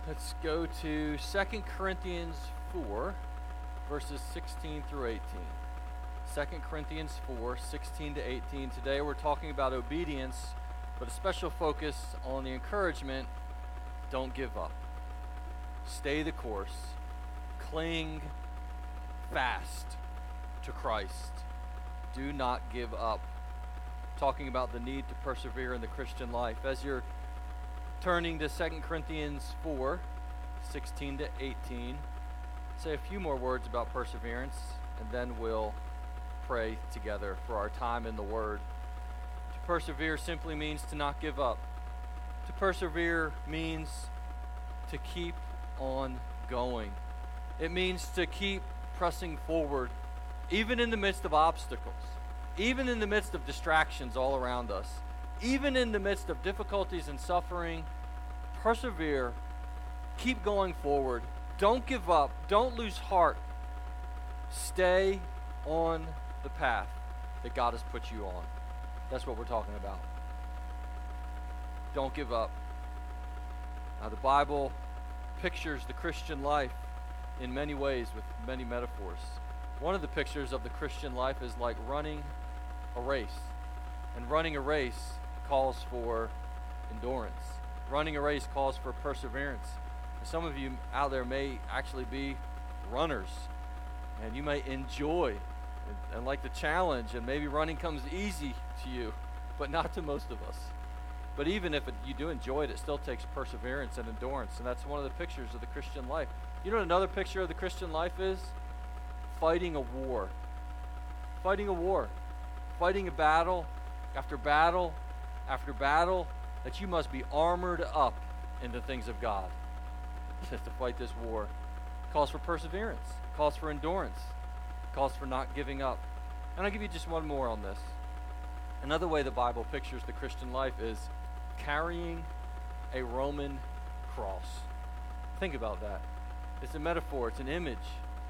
Let's go to 2 Corinthians 4, verses 16 through 18. 2 Corinthians 4, 16 to 18. Today we're talking about obedience, but a special focus on the encouragement, don't give up. Stay the course. Cling fast to Christ. Do not give up. Talking about the need to persevere in the Christian life. As you're turning to 2 Corinthians 4, 16 to 18, say a few more words about perseverance, and then we'll pray together for our time in the Word. To persevere simply means to not give up. To persevere means to keep on going. It means to keep pressing forward, even in the midst of obstacles, even in the midst of distractions all around us. Even in the midst of difficulties and suffering, persevere, keep going forward, don't give up, don't lose heart. Stay on the path that God has put you on. That's what we're talking about. Don't give up. Now, the Bible pictures the Christian life in many ways with many metaphors. One of the pictures of the Christian life is like running a race. And running a race calls for endurance. Running a race calls for perseverance. And some of you out there may actually be runners, and you may enjoy and like the challenge, and maybe running comes easy to you, but not to most of us. But even if you do enjoy it, it still takes perseverance and endurance, and that's one of the pictures of the Christian life. You know what another picture of the Christian life is? Fighting a war. Fighting a war. Fighting a battle after battle after battle, that you must be armored up in the things of God to fight this war. It calls for perseverance. It calls for endurance. It calls for not giving up. And I'll give you just one more on this. Another way the Bible pictures the Christian life is carrying a Roman cross. Think about that. It's a metaphor. It's an image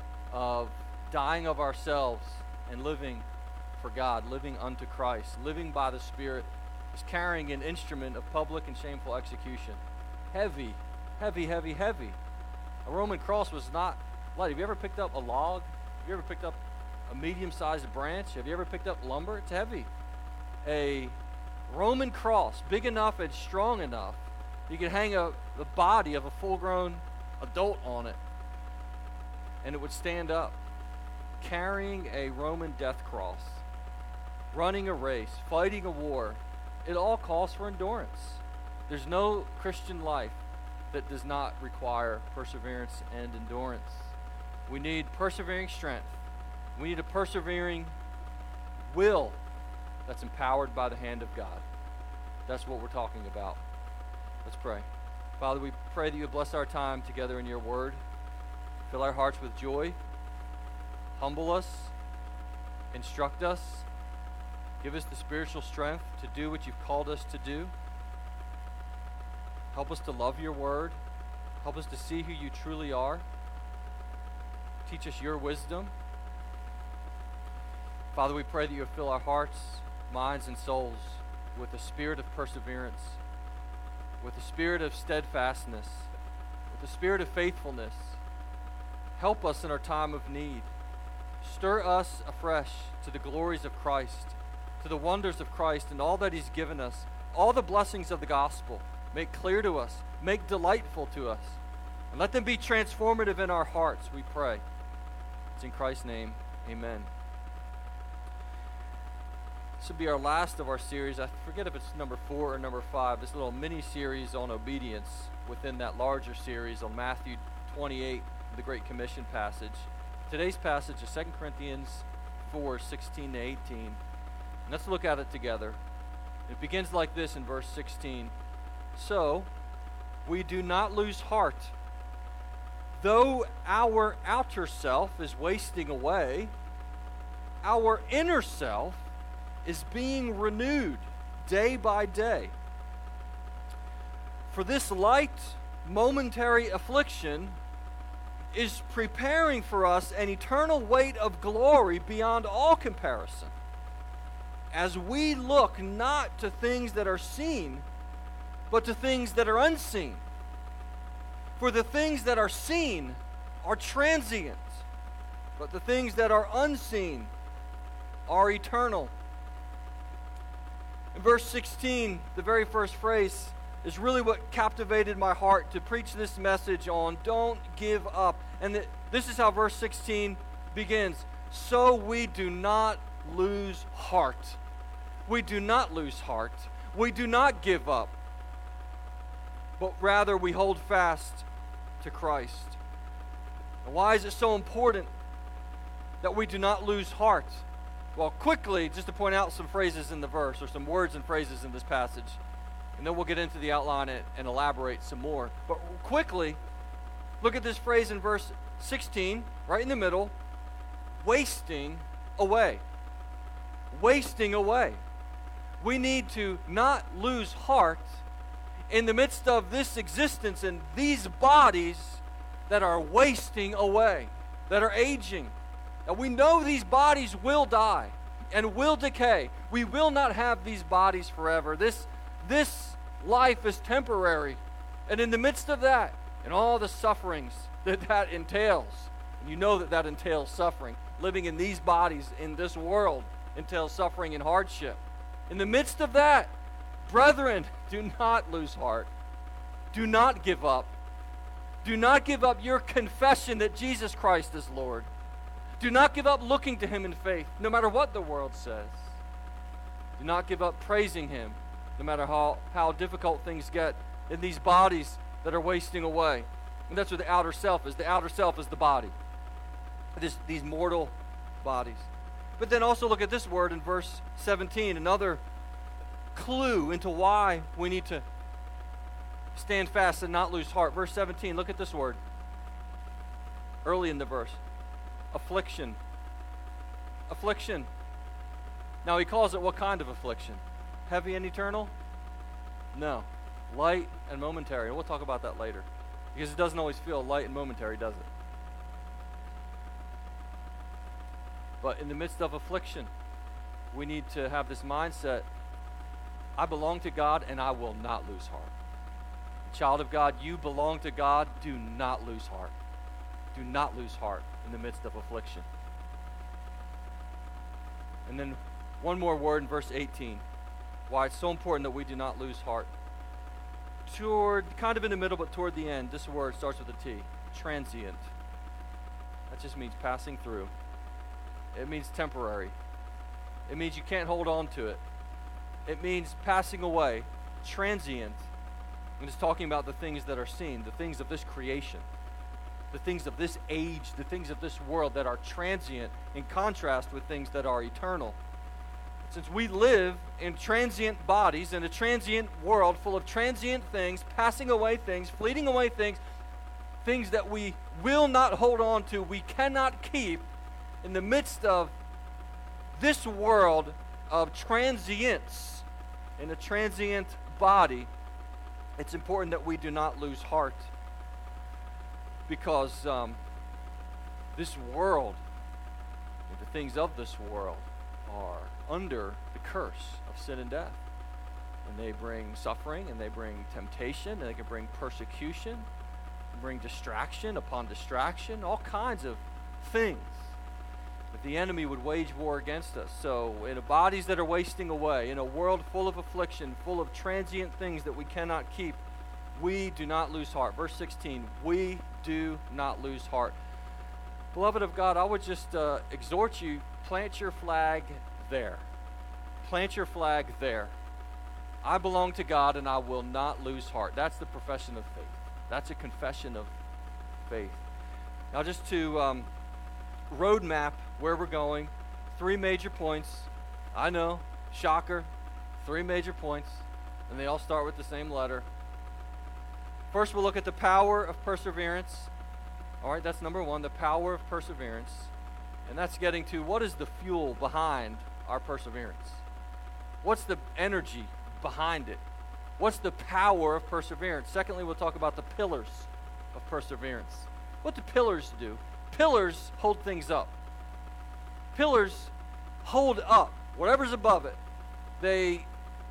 of dying of ourselves and living for God, living unto Christ, living by the Spirit, is carrying an instrument of public and shameful execution. Heavy, heavy, heavy, heavy. A Roman cross was not light. Have you ever picked up a log? Have you ever picked up a medium-sized branch? Have you ever picked up lumber? It's heavy. A Roman cross, big enough and strong enough, you could hang the body of a full-grown adult on it, and it would stand up. Carrying a Roman death cross, running a race, fighting a war, it all calls for endurance. There's no Christian life that does not require perseverance and endurance. We need persevering strength. We need a persevering will that's empowered by the hand of God. That's what we're talking about. Let's pray. Father, we pray that you would bless our time together in your word. Fill our hearts with joy. Humble us. Instruct us. Give us the spiritual strength to do what you've called us to do. Help us to love your word. Help us to see who you truly are. Teach us your wisdom. Father, we pray that you would fill our hearts, minds, and souls with the spirit of perseverance, with the spirit of steadfastness, with the spirit of faithfulness. Help us in our time of need. Stir us afresh to the glories of Christ, to the wonders of Christ and all that he's given us, all the blessings of the gospel. Make clear to us, make delightful to us, and let them be transformative in our hearts, we pray. It's in Christ's name, amen. This will be our last of our series. I forget if it's number 4 or number 5, this little mini-series on obedience within that larger series on Matthew 28, the Great Commission passage. Today's passage is 2 Corinthians 4, 16 to 18. Let's look at it together. It begins like this in verse 16. So, we do not lose heart. Though our outer self is wasting away, our inner self is being renewed day by day. For this light, momentary affliction is preparing for us an eternal weight of glory beyond all comparison, as we look not to things that are seen, but to things that are unseen. For the things that are seen are transient, but the things that are unseen are eternal. In verse 16, the very first phrase is really what captivated my heart to preach this message on. Don't give up. And this is how verse 16 begins. So we do not lose heart. We do not lose heart. We do not give up. But rather we hold fast to Christ. And why is it so important that we do not lose heart? Well, quickly, just to point out some phrases in the verse, or some words and phrases in this passage, and then we'll get into the outline and elaborate some more. But quickly, look at this phrase in verse 16, right in the middle, wasting away. Wasting away. We need to not lose heart in the midst of this existence and these bodies that are wasting away, that are aging. Now, we know these bodies will die and will decay. We will not have these bodies forever. This life is temporary. And in the midst of that, and all the sufferings that entails, and you know that entails suffering, living in these bodies in this world entails suffering and hardship. In the midst of that, brethren, do not lose heart. Do not give up. Do not give up your confession that Jesus Christ is Lord. Do not give up looking to Him in faith, no matter what the world says. Do not give up praising Him, no matter how difficult things get in these bodies that are wasting away. And that's what the outer self is. The outer self is the body. These mortal bodies. But then also look at this word in verse 17, another clue into why we need to stand fast and not lose heart. Verse 17, look at this word. Early in the verse. Affliction. Affliction. Now he calls it what kind of affliction? Heavy and eternal? No. Light and momentary. And we'll talk about that later. Because it doesn't always feel light and momentary, does it? But in the midst of affliction, we need to have this mindset. I belong to God and I will not lose heart. Child of God, you belong to God. Do not lose heart. Do not lose heart in the midst of affliction. And then one more word in verse 18. Why it's so important that we do not lose heart. Kind of in the middle, but toward the end, this word starts with a T. Transient. That just means passing through. It means temporary. It means you can't hold on to it. It means passing away. Transient. And it's talking about the things that are seen, the things of this creation, the things of this age, the things of this world that are transient in contrast with things that are eternal. Since we live in transient bodies, in a transient world full of transient things, passing away things, fleeting away things, things that we will not hold on to, we cannot keep in the midst of this world of transience, in a transient body, it's important that we do not lose heart, because this world, the things of this world, are under the curse of sin and death. And they bring suffering, and they bring temptation, and they can bring persecution, and bring distraction upon distraction, all kinds of things that the enemy would wage war against us. So in bodies that are wasting away, in a world full of affliction, full of transient things that we cannot keep, we do not lose heart. Verse 16, we do not lose heart. Beloved of God, I would just exhort you, plant your flag there. Plant your flag there. I belong to God and I will not lose heart. That's the profession of faith. That's a confession of faith. Now just to roadmap where we're going, 3 major points. I know, shocker, 3 major points, and they all start with the same letter. First, we'll look at the power of perseverance. All right, that's number 1, the power of perseverance. And that's getting to what is the fuel behind our perseverance? What's the energy behind it? What's the power of perseverance? Secondly, we'll talk about the pillars of perseverance. What do pillars do? Pillars hold things up. Pillars hold up whatever's above it. They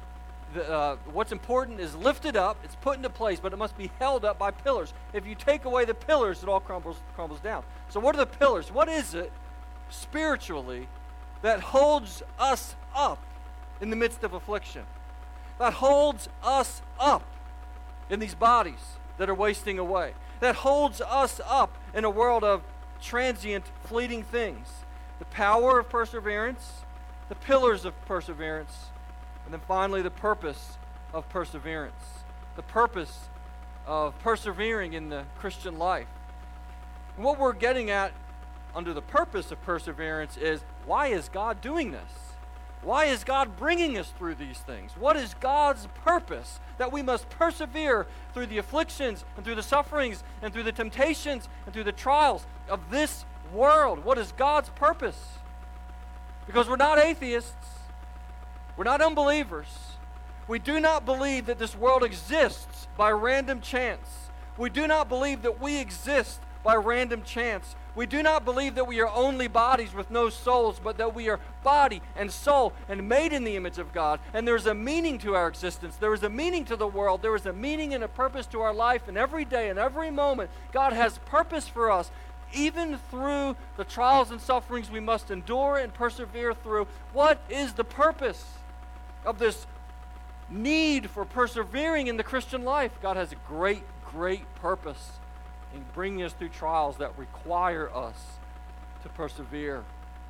what's important is lifted up, it's put into place, but it must be held up by pillars. If you take away the pillars, it all crumbles down. So what are the pillars? What is it spiritually that holds us up in the midst of affliction? That holds us up in these bodies that are wasting away. That holds us up in a world of transient, fleeting things. The power of perseverance, the pillars of perseverance, and then finally the purpose of perseverance. The purpose of persevering in the Christian life. And what we're getting at under the purpose of perseverance is, why is God doing this? Why is God bringing us through these things? What is God's purpose that we must persevere through the afflictions and through the sufferings and through the temptations and through the trials of this world? What is God's purpose? Because we're not atheists. We're not unbelievers. We do not believe that this world exists by random chance. We do not believe that we exist by random chance. We do not believe that we are only bodies with no souls, but that we are body and soul and made in the image of God. And there's a meaning to our existence. There is a meaning to the world. There is a meaning and a purpose to our life. And every day and every moment, God has purpose for us. Even through the trials and sufferings we must endure and persevere through. What is the purpose of this need for persevering in the Christian life? God has a great, great purpose in bringing us through trials that require us to persevere.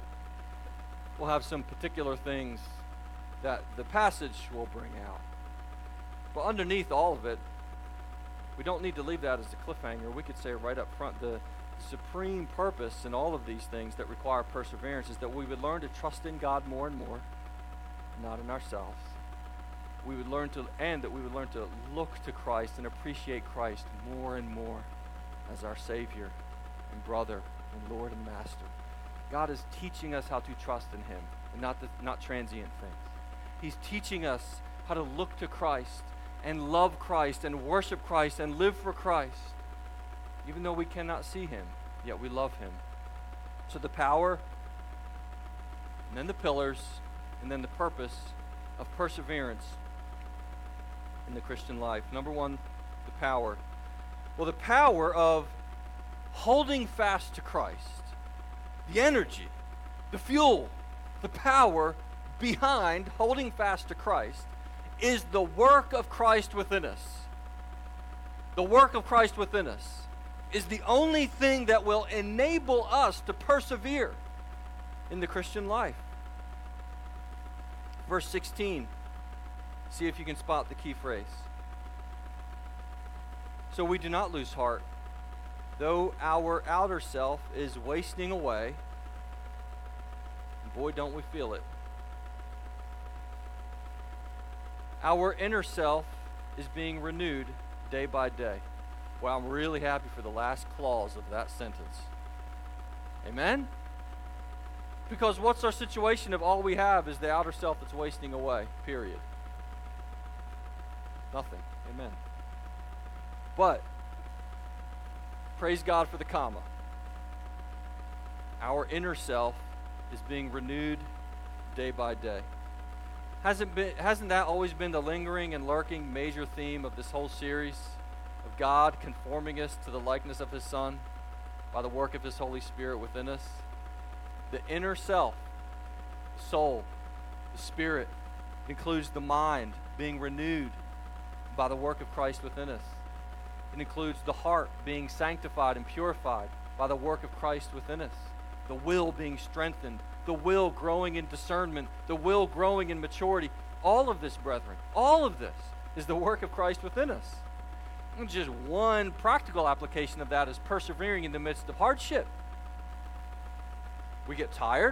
We'll have some particular things that the passage will bring out. But underneath all of it, we don't need to leave that as a cliffhanger. We could say right up front, the supreme purpose in all of these things that require perseverance is that we would learn to trust in God more and more, not in ourselves. We would learn to look to Christ and appreciate Christ more and more as our Savior and brother and Lord and Master. God is teaching us how to trust in Him and not transient things. He's teaching us how to look to Christ and love Christ and worship Christ and live for Christ. Even though we cannot see Him, yet we love Him. So the power, and then the pillars, and then the purpose of perseverance in the Christian life. Number one, the power. Well, the power of holding fast to Christ, the energy, the fuel, the power behind holding fast to Christ is the work of Christ within us. The work of Christ within us is the only thing that will enable us to persevere in the Christian life. Verse 16. See if you can spot the key phrase. So we do not lose heart, though our outer self is wasting away. And boy, don't we feel it. Our inner self is being renewed day by day. Well, I'm really happy for the last clause of that sentence. Amen? Because what's our situation if all we have is the outer self that's wasting away? Period. Nothing. Amen. But, praise God for the comma. Our inner self is being renewed day by day. Hasn't that always been the lingering and lurking major theme of this whole series? Of God conforming us to the likeness of His Son by the work of His Holy Spirit within us? The inner self, the soul, the spirit, includes the mind being renewed by the work of Christ within us. It includes the heart being sanctified and purified by the work of Christ within us. The will being strengthened, the will growing in discernment, the will growing in maturity. All of this, brethren, all of this is the work of Christ within us. And just one practical application of that is persevering in the midst of hardship. We get tired.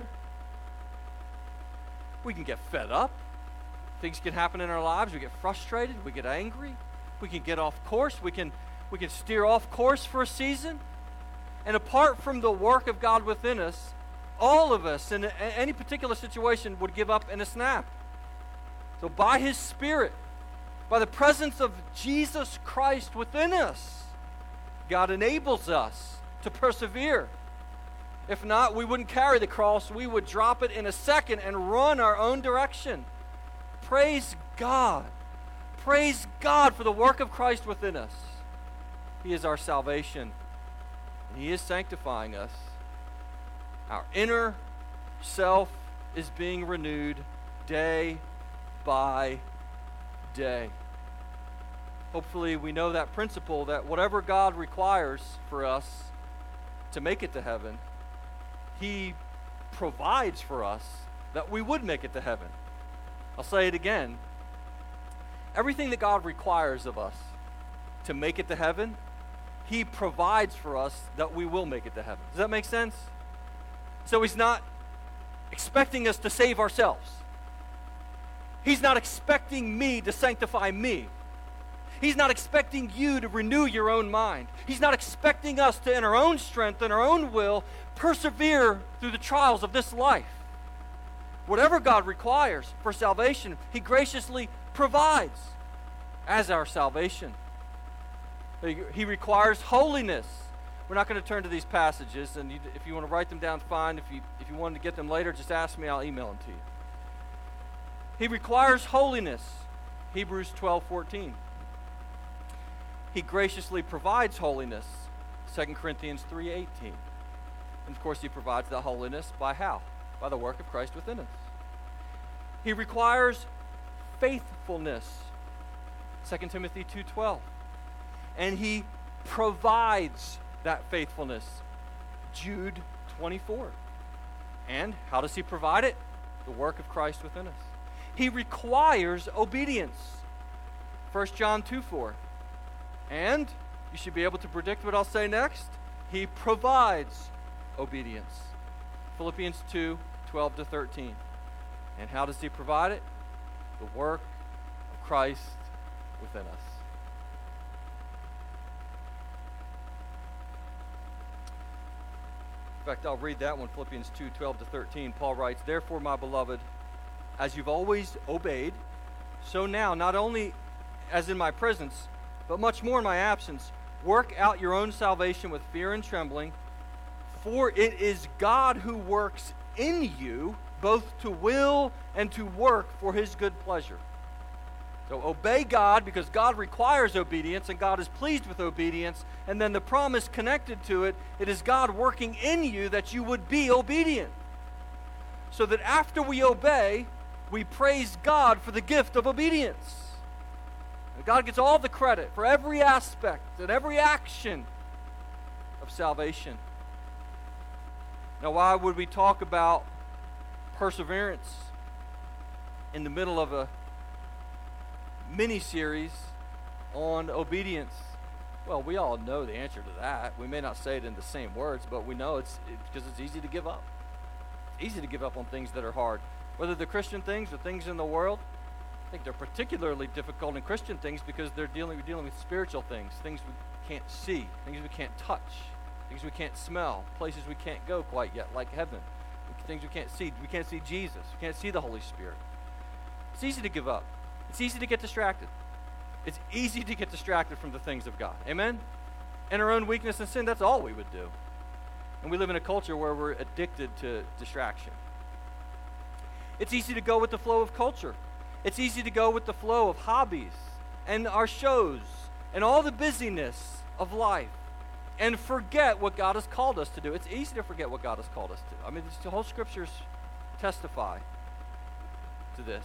We can get fed up. Things can happen in our lives. We get frustrated. We get angry. We can get off course. We can steer off course for a season. And apart from the work of God within us, all of us in any particular situation would give up in a snap. So by His Spirit, by the presence of Jesus Christ within us, God enables us to persevere. If not, we wouldn't carry the cross. We would drop it in a second and run our own direction. Praise God. Praise God for the work of Christ within us. He is our salvation, and He is sanctifying us. Our inner self is being renewed day by day. Hopefully we know that principle, that whatever God requires for us to make it to heaven, He provides for us that we would make it to heaven. I'll say it again. Everything that God requires of us to make it to heaven, He provides for us that we will make it to heaven. Does that make sense? So He's not expecting us to save ourselves. He's not expecting me to sanctify me. He's not expecting you to renew your own mind. He's not expecting us to, in our own strength, in our own will, persevere through the trials of this life. Whatever God requires for salvation, He graciously provides as our salvation. He requires holiness. We're not going to turn to these passages, and if you want to write them down, fine. If you want to get them later, just ask me. I'll email them to you. He requires holiness. Hebrews 12:14. He graciously provides holiness. 2 Corinthians 3:18. And of course, He provides that holiness by how? By the work of Christ within us. He requires faithfulness. 2 Timothy 2:12. And He provides that faithfulness. Jude 24. And how does He provide it? The work of Christ within us. He requires obedience. 1 John 2:4. And you should be able to predict what I'll say next. He provides obedience. Philippians 2:12-13. And how does He provide it? The work of Christ within us. In fact, I'll read that one, Philippians 2:12-13. Paul writes, "Therefore, my beloved, as you've always obeyed, so now, not only as in my presence, but much more in my absence, work out your own salvation with fear and trembling, for it is God who works in you, both to will and to work for His good pleasure." So obey God because God requires obedience and God is pleased with obedience. And then the promise connected to it, it is God working in you that you would be obedient. So that after we obey, we praise God for the gift of obedience. And God gets all the credit for every aspect and every action of salvation. Now, why would we talk about perseverance in the middle of a mini-series on obedience? Well, we all know the answer to that. We may not say it in the same words, but we know it's because it's easy to give up. It's easy to give up on things that are hard. Whether they're Christian things or things in the world, I think they're particularly difficult in Christian things because we're dealing with spiritual things we can't see, things we can't touch, things we can't smell, places we can't go quite yet, like heaven, things we can't see. We can't see Jesus. We can't see the Holy Spirit. It's easy to give up. It's easy to get distracted. It's easy to get distracted from the things of God. Amen? And our own weakness and sin, that's all we would do. And we live in a culture where we're addicted to distraction. It's easy to go with the flow of culture. It's easy to go with the flow of hobbies and our shows and all the busyness of life and forget what God has called us to do. It's easy to forget what God has called us to. I mean, the whole scriptures testify to this.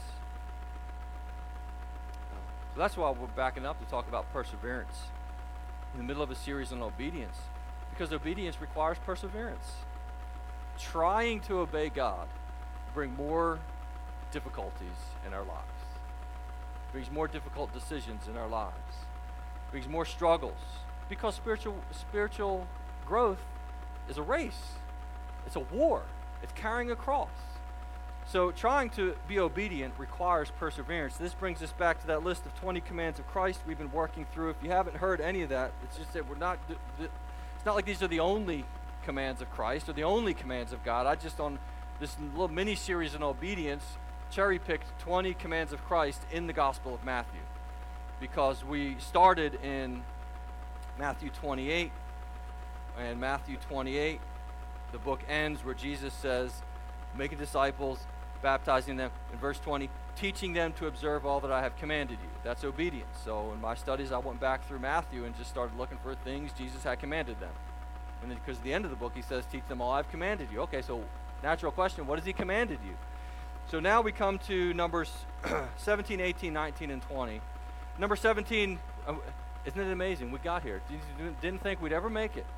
So that's why we're backing up to talk about perseverance in the middle of a series on obedience, because obedience requires perseverance. Trying to obey God brings more difficulties in our lives, brings more difficult decisions in our lives, brings more struggles, because spiritual growth is a race. It's a war. It's carrying a cross. So trying to be obedient requires perseverance. This brings us back to that list of 20 commands of Christ we've been working through. If you haven't heard any of that, it's just that it's not like these are the only commands of Christ or the only commands of God. I just, on this little mini-series on obedience, cherry-picked 20 commands of Christ in the Gospel of Matthew, because we started in Matthew 28, and Matthew 28, the book ends where Jesus says, making disciples, baptizing them. In verse 20, teaching them to observe all that I have commanded you. That's obedience. So in my studies, I went back through Matthew and just started looking for things Jesus had commanded them. And then, because at the end of the book, he says, teach them all I've commanded you. Okay, so natural question, what has he commanded you? So now we come to Numbers 17, 18, 19, and 20. Number 17, isn't it amazing? We got here. Didn't think we'd ever make it.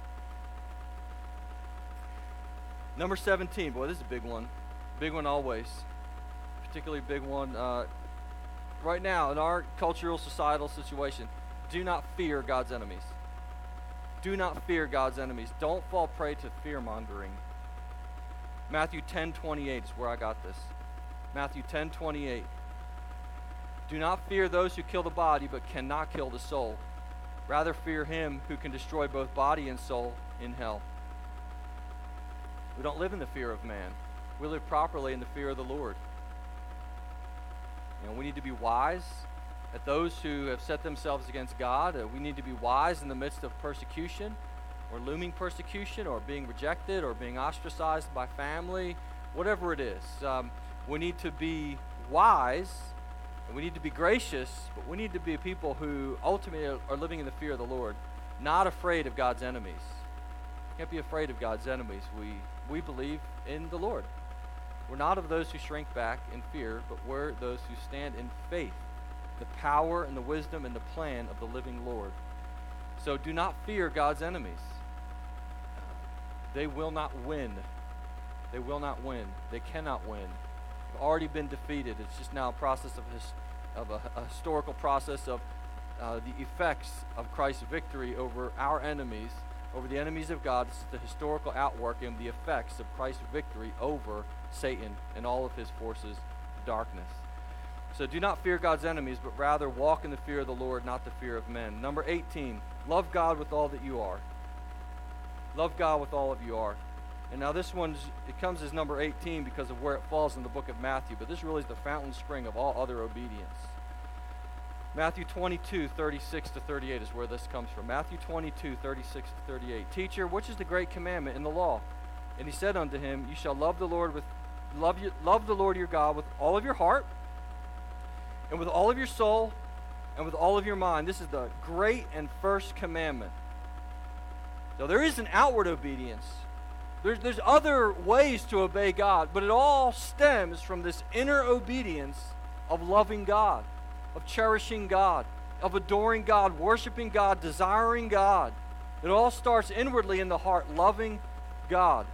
Number 17, boy, this is a big one. Big one always. Particularly big one right now in our cultural, societal situation. Do not fear God's enemies. Do not fear God's enemies. Don't fall prey to fear-mongering. Matthew 10:28 is where I got this. Matthew 10:28. Do not fear those who kill the body but cannot kill the soul. Rather fear him who can destroy both body and soul in hell. We don't live in the fear of man. We live properly in the fear of the Lord. We need to be wise at those who have set themselves against God. We need to be wise in the midst of persecution or looming persecution or being rejected or being ostracized by family, whatever it is. We need to be wise and we need to be gracious, but we need to be people who ultimately are living in the fear of the Lord, not afraid of God's enemies. Can't be afraid of God's enemies. We believe in the Lord. We're not of those who shrink back in fear, but we're those who stand in faith, the power and the wisdom and the plan of the living Lord. So do not fear God's enemies. They will not win. They will not win. They cannot win. They've already been defeated. It's just now a process of a historical process of the effects of Christ's victory over our enemies, over the enemies of God. This is the historical outworking of the effects of Christ's victory over Satan and all of his forces of darkness. So do not fear God's enemies, but rather walk in the fear of the Lord, not the fear of men. Number 18, love God with all that you are. Love God with all of you are. And now this it comes as number 18 because of where it falls in the book of Matthew, but this really is the fountain spring of all other obedience. Matthew 22, 36 to 38 is where this comes from. Matthew 22, 36 to 38. Teacher, which is the great commandment in the law? And he said unto him, you shall love the Lord your God with all of your heart, and with all of your soul, and with all of your mind. This is the great and first commandment. So there is an outward obedience. There's other ways to obey God, but it all stems from this inner obedience of loving God, of cherishing God, of adoring God, worshiping God, desiring God. It all starts inwardly in the heart, loving God.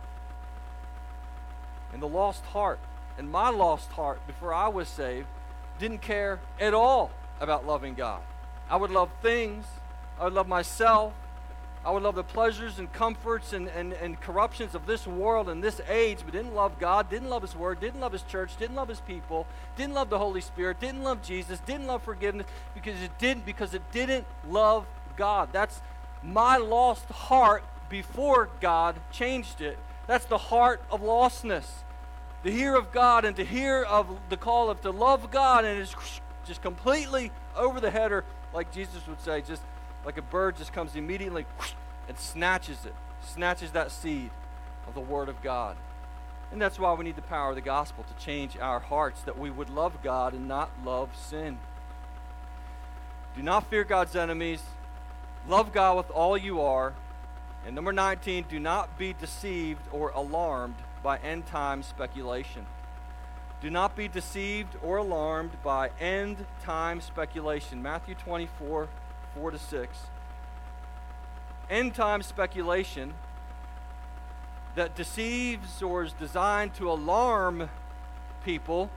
And the lost heart, and my lost heart before I was saved, didn't care at all about loving God. I would love things. I would love myself. I would love the pleasures and comforts and corruptions of this world and this age, but didn't love God, didn't love His Word, didn't love His church, didn't love His people, didn't love the Holy Spirit, didn't love Jesus, didn't love forgiveness because it didn't love God. That's my lost heart before God changed it. That's the heart of lostness. To hear of God and to hear of the call of to love God, and it's just completely over the header, like Jesus would say, just like a bird just comes immediately and snatches that seed of the Word of God. And that's why we need the power of the gospel to change our hearts, that we would love God and not love sin. Do not fear God's enemies. Love God with all you are. And number 19, do not be deceived or alarmed by end-time speculation. Do not be deceived or alarmed by end-time speculation. Matthew 24, 4 to 6. End-time speculation that deceives or is designed to alarm people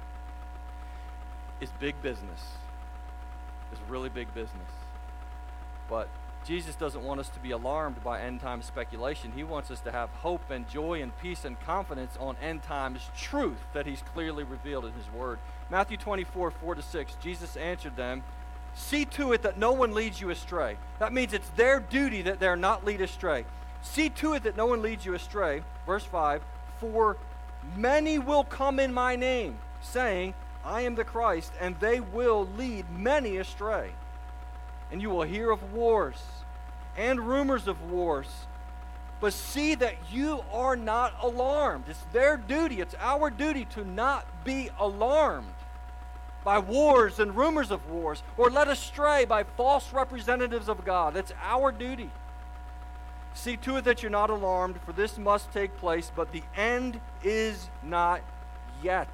is big business. It's really big business. But Jesus doesn't want us to be alarmed by end-time speculation. He wants us to have hope and joy and peace and confidence on end times truth that He's clearly revealed in His Word. Matthew 24, 4 to 6, Jesus answered them, see to it that no one leads you astray. That means it's their duty that they're not lead astray. See to it that no one leads you astray. Verse 5, for many will come in my name, saying, I am the Christ, and they will lead many astray. And you will hear of wars and rumors of wars. But see that you are not alarmed. It's their duty, it's our duty to not be alarmed. by wars and rumors of wars, or led astray by false representatives of God. It's our duty. See to it that you're not alarmed, for this must take place, but the end is not yet.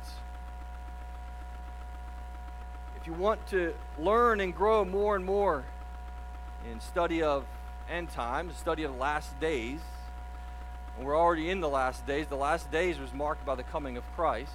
If you want to learn and grow more and more in study of end times, study of the last days, and we're already in the last days was marked by the coming of Christ.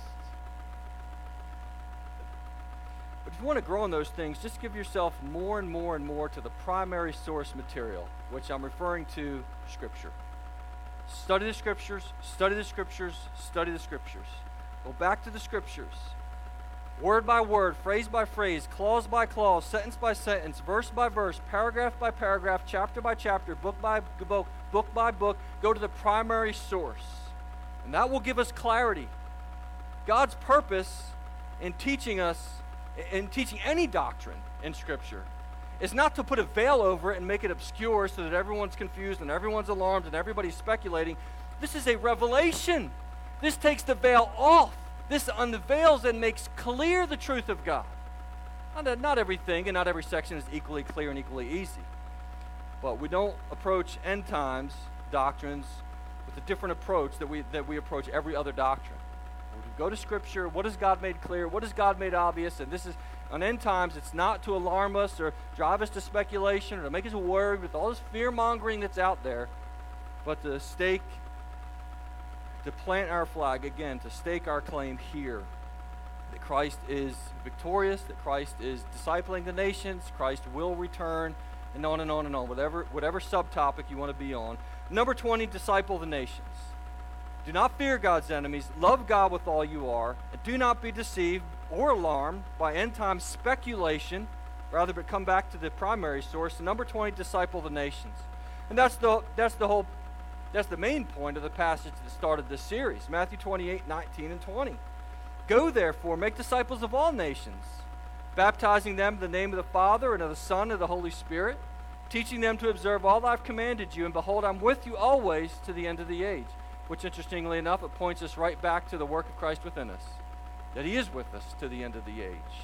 But if you want to grow in those things, just give yourself more and more and more to the primary source material, which I'm referring to Scripture. Study the Scriptures, study the Scriptures, study the Scriptures. Go back to the Scriptures. Word by word, phrase by phrase, clause by clause, sentence by sentence, verse by verse, paragraph by paragraph, chapter by chapter, book by book, go to the primary source. And that will give us clarity. God's purpose in teaching any doctrine in Scripture is not to put a veil over it and make it obscure so that everyone's confused and everyone's alarmed and everybody's speculating. This is a revelation. This takes the veil off. This unveils and makes clear the truth of God. Not everything and not every section is equally clear and equally easy. But we don't approach end times doctrines with a different approach that we approach every other doctrine. We go to Scripture. What has God made clear? What has God made obvious? And this is, on end times, it's not to alarm us or drive us to speculation or to make us worried with all this fear-mongering that's out there, but to plant our flag again, to stake our claim here that Christ is victorious, that Christ is discipling the nations, Christ will return, and on and on and on, whatever subtopic you want to be on. Number 20, disciple the nations. Do not fear God's enemies. Love God with all you are, and do not be deceived or alarmed by end time speculation, rather, but come back to the primary source. Number 20, disciple the nations. And that's the main point of the passage that started this series, Matthew 28, 19, and 20. Go, therefore, make disciples of all nations, baptizing them in the name of the Father and of the Son and of the Holy Spirit, teaching them to observe all I've commanded you, and behold, I'm with you always to the end of the age. Which, interestingly enough, it points us right back to the work of Christ within us, that He is with us to the end of the age.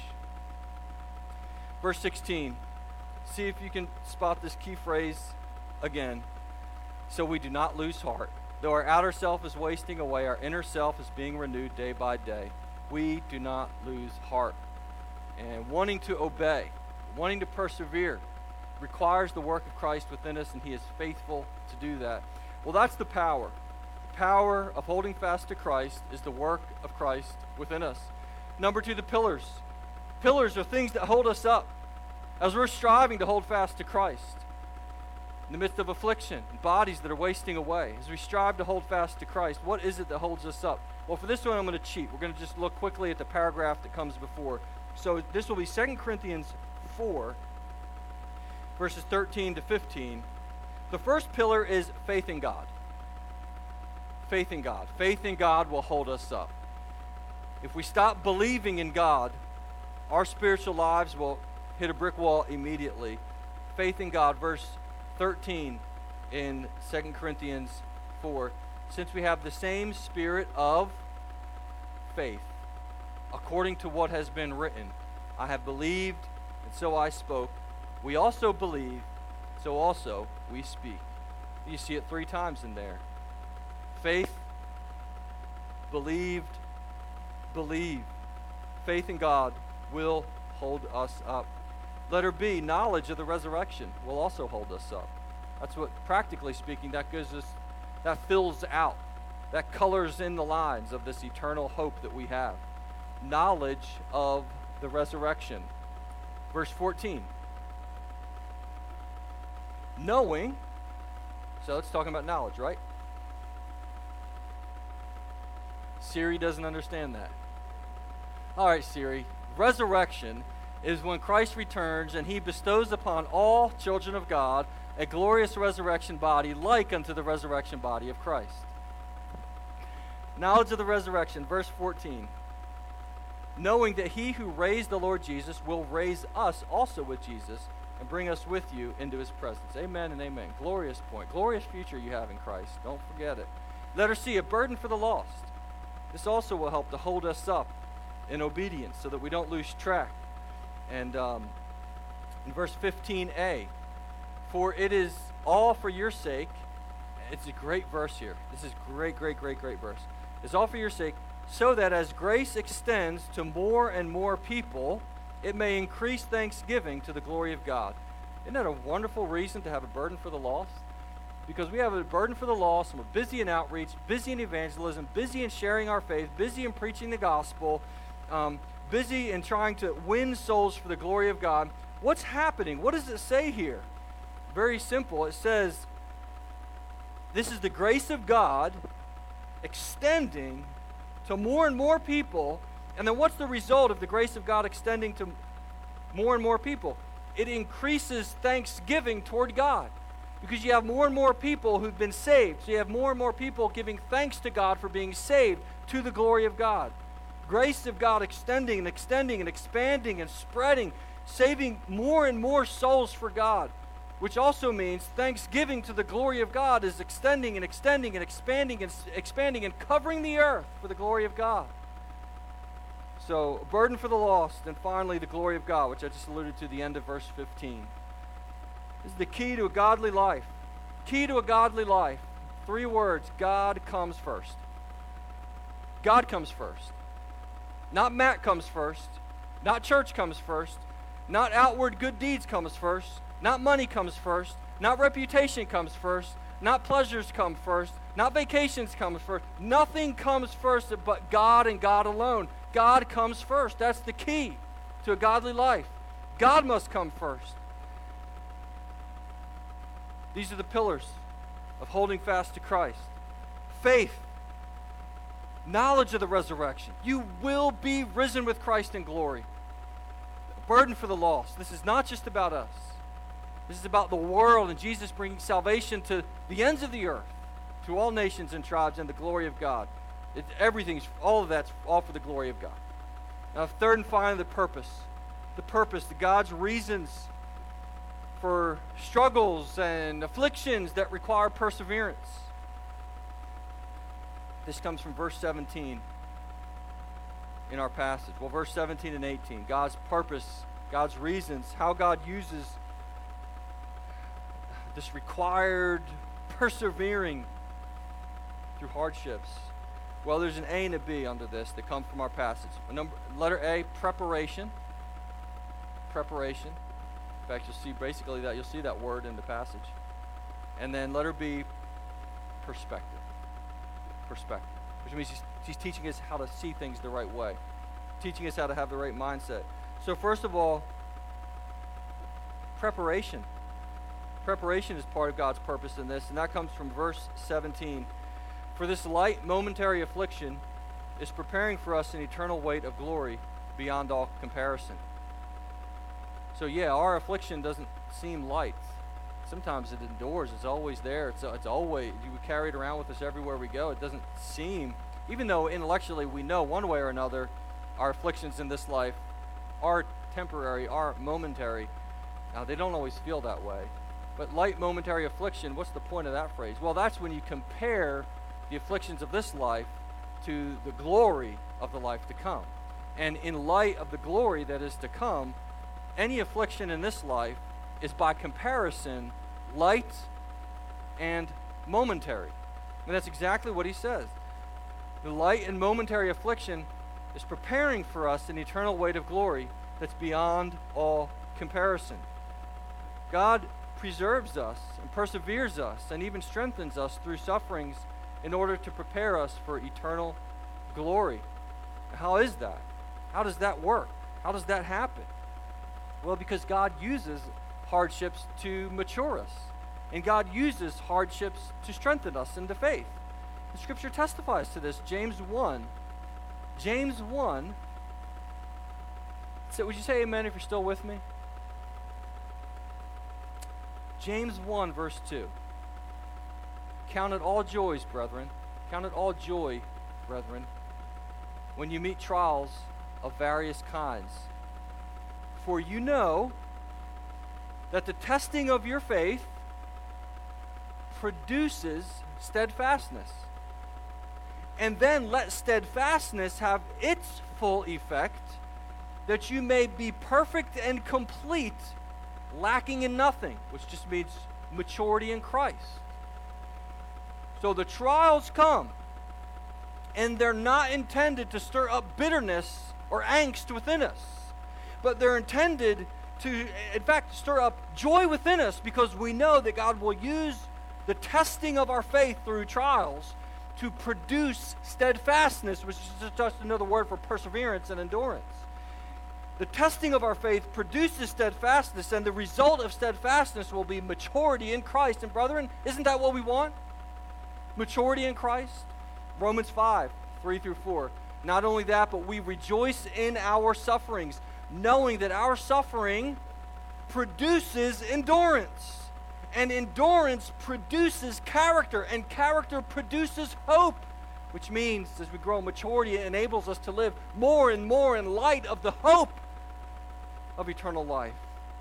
Verse 16, see if you can spot this key phrase again. So we do not lose heart. Though our outer self is wasting away, our inner self is being renewed day by day. We do not lose heart. And wanting to obey, wanting to persevere, requires the work of Christ within us, and He is faithful to do that. Well, that's the power. The power of holding fast to Christ is the work of Christ within us. Number 2, the pillars. Pillars are things that hold us up as we're striving to hold fast to Christ. In the midst of affliction, and bodies that are wasting away, as we strive to hold fast to Christ, what is it that holds us up? Well, for this one, I'm going to cheat. We're going to just look quickly at the paragraph that comes before. So this will be 2 Corinthians 4, verses 13 to 15. The first pillar is faith in God. Faith in God. Faith in God will hold us up. If we stop believing in God, our spiritual lives will hit a brick wall immediately. Faith in God, verse 13 in 2 Corinthians 4. Since we have the same spirit of faith, according to what has been written, I have believed, and so I spoke. We also believe, so also we speak. You see it 3 times in there. Faith, believed, believe. Faith in God will hold us up. Letter B, knowledge of the resurrection will also hold us up. That's what, practically speaking, that fills out, that colors in the lines of this eternal hope that we have. Knowledge of the resurrection. Verse 14. Knowing, so it's talking about knowledge, right? Siri doesn't understand that. All right, Siri. Resurrection is when Christ returns and He bestows upon all children of God a glorious resurrection body like unto the resurrection body of Christ. Knowledge of the resurrection, verse 14. Knowing that He who raised the Lord Jesus will raise us also with Jesus and bring us with you into His presence. Amen and amen. Glorious point. Glorious future you have in Christ. Don't forget it. Letter C, a burden for the lost. This also will help to hold us up in obedience so that we don't lose track. And in verse 15a, for it is all for your sake. It's a great verse here. This is great verse. It's all for your sake, so that as grace extends to more and more people, it may increase thanksgiving to the glory of God. Isn't that a wonderful reason to have a burden for the lost? Because we have a burden for the lost, and we're busy in outreach, busy in evangelism, busy in sharing our faith, busy in preaching the gospel, busy in trying to win souls for the glory of God. What's happening? What does it say here? Very simple. It says, this is the grace of God extending to more and more people. And then what's the result of the grace of God extending to more and more people? It increases thanksgiving toward God, because you have more and more people who've been saved. So you have more and more people giving thanks to God for being saved to the glory of God. Grace of God extending and expanding and spreading, saving more and more souls for God, which also means thanksgiving to the glory of God is extending and expanding and covering the earth for the glory of God. So, a burden for the lost, and finally the glory of God, which I just alluded to the end of verse 15. This is the key to a godly life. Key to a godly life. 3 words: God comes first. God comes first. Not Matt comes first. Not church comes first. Not outward good deeds comes first. Not money comes first. Not reputation comes first. Not pleasures come first. Not vacations come first. Nothing comes first but God and God alone. God comes first. That's the key to a godly life. God must come first. These are the pillars of holding fast to Christ. Faith. Knowledge of the resurrection. You will be risen with Christ in glory. A burden for the lost. This is not just about us. This is about the world and Jesus bringing salvation to the ends of the earth, to all nations and tribes, and the glory of God. All of that's all for the glory of God. Now, third and finally, the purpose. The purpose, God's reasons for struggles and afflictions that require perseverance. This comes from verse 17 in our passage. Well, verse 17 and 18. God's purpose, God's reasons, how God uses this required persevering through hardships. Well, there's an A and a B under this that come from our passage. Letter A, preparation. Preparation. In fact, you'll see that word in the passage. And then letter B, perspective. Perspective. Which means he's teaching us how to see things the right way. Teaching us how to have the right mindset. So first of all, preparation. Preparation is part of God's purpose in this, and that comes from verse 17. For this light momentary affliction is preparing for us an eternal weight of glory beyond all comparison. So yeah, our affliction doesn't seem light. Sometimes it endures. It's always there. It's always, you carry it around with us everywhere we go. It doesn't seem, even though intellectually we know one way or another our afflictions in this life are temporary, are momentary. Now, they don't always feel that way. But light momentary affliction, what's the point of that phrase? Well, that's when you compare the afflictions of this life to the glory of the life to come. And in light of the glory that is to come, any affliction in this life is by comparison light and momentary. And that's exactly what he says. The light and momentary affliction is preparing for us an eternal weight of glory that's beyond all comparison. God preserves us and perseveres us and even strengthens us through sufferings in order to prepare us for eternal glory. How is that? How does that work? How does that happen? Well, because God uses hardships to mature us. And God uses hardships to strengthen us into faith. The Scripture testifies to this. James 1. James 1. So would you say amen if you're still with me? James 1, verse 2. Count it all joys, brethren. Count it all joy, brethren, when you meet trials of various kinds. For you know that the testing of your faith produces steadfastness. And then let steadfastness have its full effect, that you may be perfect and complete, lacking in nothing, which just means maturity in Christ. So the trials come, and they're not intended to stir up bitterness or angst within us, but they're intended to, in fact, stir up joy within us, because we know that God will use the testing of our faith through trials to produce steadfastness, which is just another word for perseverance and endurance. The testing of our faith produces steadfastness, and the result of steadfastness will be maturity in Christ. And brethren, isn't that what we want? Maturity in Christ? Romans 5, 3 through 4. Not only that, but we rejoice in our sufferings, knowing that our suffering produces endurance. And endurance produces character, and character produces hope, which means as we grow in maturity, it enables us to live more and more in light of the hope of eternal life.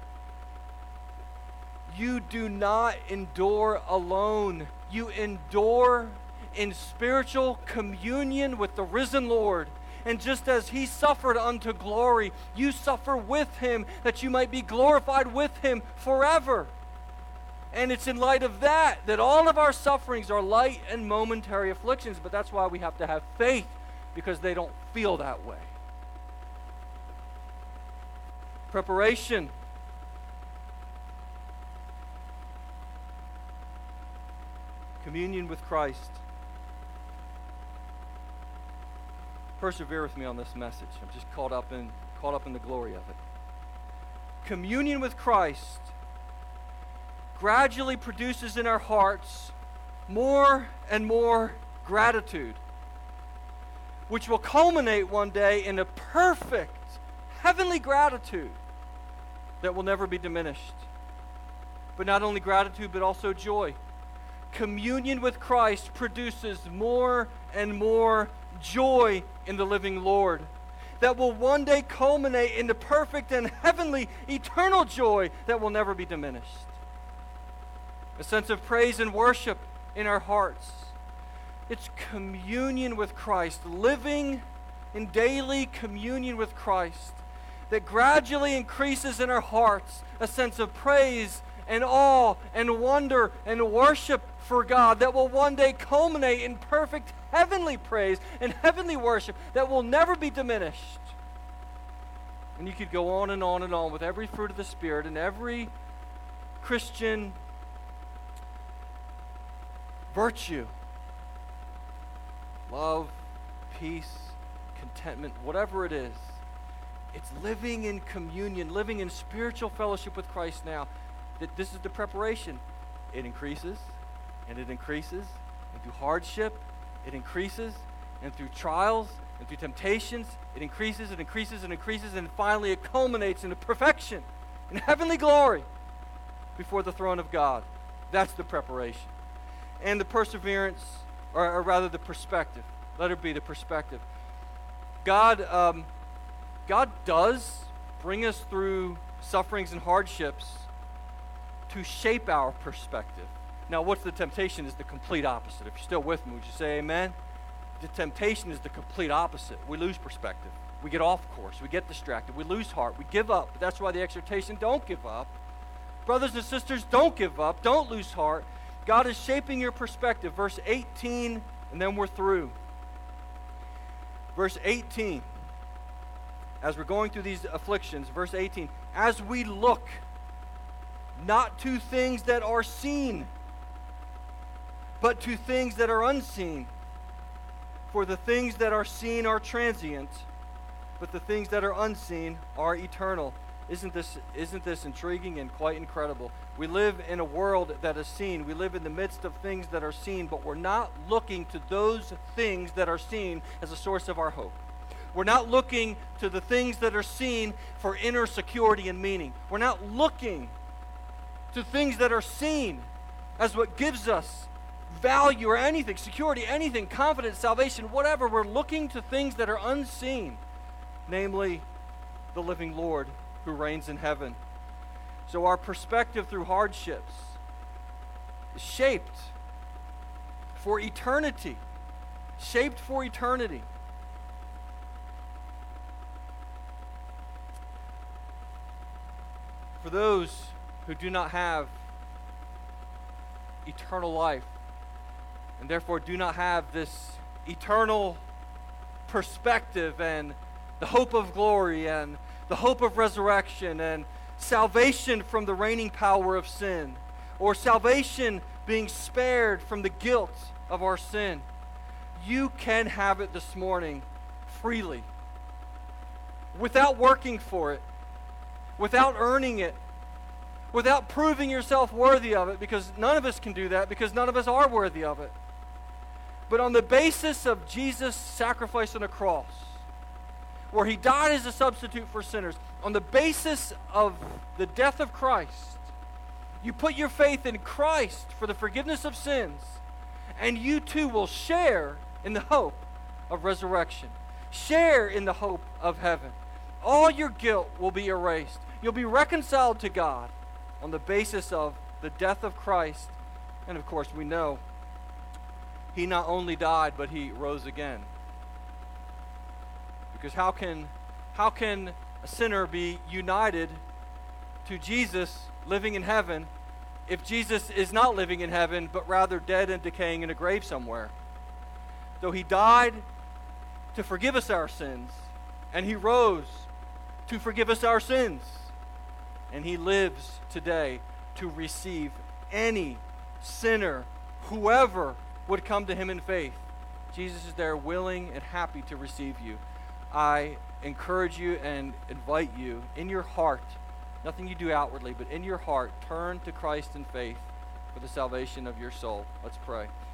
You do not endure alone. You endure in spiritual communion with the risen Lord. And just as he suffered unto glory, you suffer with him, that you might be glorified with him forever. And it's in light of that all of our sufferings are light and momentary afflictions. But that's why we have to have faith, because they don't feel that way. Preparation. Communion with Christ. Persevere with me on this message. I'm just caught up in the glory of it. Communion with Christ gradually produces in our hearts more and more gratitude, which will culminate one day in a perfect heavenly gratitude that will never be diminished. But not only gratitude, but also joy. Communion with Christ produces more and more joy in the living Lord, that will one day culminate in the perfect and heavenly eternal joy that will never be diminished. A sense of praise and worship in our hearts. It's communion with Christ, living in daily communion with Christ, that gradually increases in our hearts a sense of praise and awe and wonder and worship for God, that will one day culminate in perfect heavenly praise and heavenly worship that will never be diminished. And you could go on and on and on with every fruit of the Spirit and every Christian virtue. Love, peace, contentment, whatever it is. It's living in communion, living in spiritual fellowship with Christ now. That this is the preparation. It increases, and it increases, and through hardship, it increases, and through trials, and through temptations, it increases, and increases, and increases, and finally it culminates in perfection, in heavenly glory, before the throne of God. That's the preparation. And the perseverance, or rather the perspective. Let it be the perspective. God does bring us through sufferings and hardships to shape our perspective. Now, what's the temptation is the complete opposite. If you're still with me, would you say amen? The temptation is the complete opposite. We lose perspective. We get off course. We get distracted. We lose heart. We give up. But that's why the exhortation, don't give up. Brothers and sisters, don't give up. Don't lose heart. God is shaping your perspective. Verse 18, and then we're through. Verse 18, as we're going through these afflictions, verse 18, as we look not to things that are seen, but to things that are unseen. For the things that are seen are transient, but the things that are unseen are eternal. Isn't this intriguing and quite incredible? We live in a world that is seen. We live in the midst of things that are seen, but we're not looking to those things that are seen as a source of our hope. We're not looking to the things that are seen for inner security and meaning. We're not looking to things that are seen as what gives us value or anything, security, anything, confidence, salvation, whatever. We're looking to things that are unseen, namely the living Lord who reigns in heaven. So our perspective through hardships is shaped for eternity, shaped for eternity. For those who do not have eternal life, and therefore do not have this eternal perspective and the hope of glory and the hope of resurrection and salvation from the reigning power of sin, or salvation being spared from the guilt of our sin, you can have it this morning freely, without working for it, without earning it, without proving yourself worthy of it, because none of us can do that, because none of us are worthy of it. But on the basis of Jesus' sacrifice on the cross, where he died as a substitute for sinners, on the basis of the death of Christ, you put your faith in Christ for the forgiveness of sins, and you too will share in the hope of resurrection, share in the hope of heaven. All your guilt will be erased. You'll be reconciled to God on the basis of the death of Christ. And of course, we know he not only died, but he rose again. Because how can a sinner be united to Jesus living in heaven if Jesus is not living in heaven, but rather dead and decaying in a grave somewhere? Though he died to forgive us our sins, and he rose to forgive us our sins, and he lives today to receive any sinner, whoever would come to him in faith. Jesus is there willing and happy to receive you. I encourage you and invite you in your heart, nothing you do outwardly, but in your heart, turn to Christ in faith for the salvation of your soul. Let's pray.